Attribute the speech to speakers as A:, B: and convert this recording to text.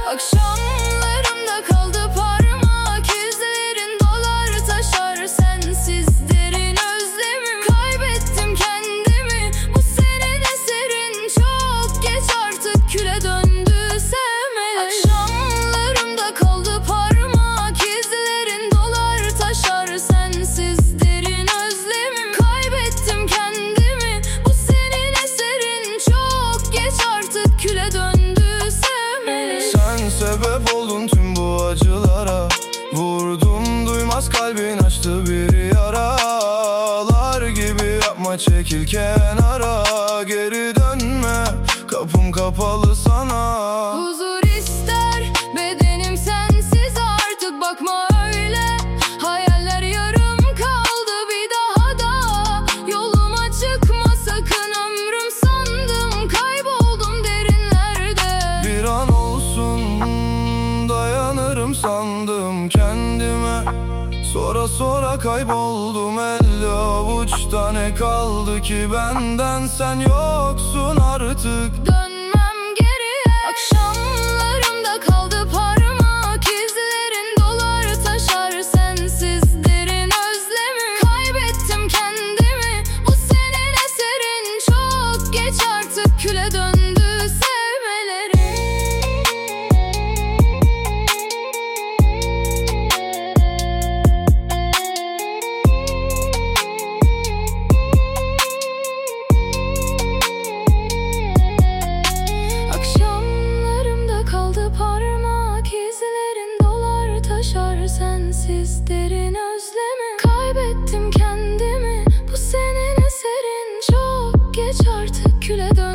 A: Akşamlarımda kaldı parmak izlerin, dolar taşar sensiz derin özlemim. Kaybettim kendimi, bu senin eserin. Çok geç artık küle döndü sevmeler. Akşamlarımda kaldı parmak izlerin, dolar taşar sensiz derin özlemim. Kaybettim kendimi, bu senin eserin. Çok geç artık küle döndü sevmeler.
B: Sen sebep oldun tüm bu acılara, vurdum duymaz kalbin açtı bir yaralar gibi. Yapma, çekil kenara, geri dönme, kapım kapalı sana.
A: Huzur ister bedenim sensiz, artık bakma öyle. Hayaller yarım kaldı, bir daha da yoluma çıkma sakın. Ömrüm sandım, kayboldum derinlerde.
B: Bir an olsun dayanırım sandım kendime, sonra sonra kayboldum. Elde avuçta ne kaldı ki benden, sen yoksun artık.
A: Dönmem geriye. Akşamlarımda kaldı parmak izlerin, dolar taşar sensiz derin özlemim. Kaybettim kendimi, bu senin eserin. Çok geç artık küle döndü sevmelerim. Akşamlarımda kaldı parmak izlerin, dolar taşar sensiz derin özlemim. Kaybettim kendimi, bu senin eserin. Çok geç artık küle döndü.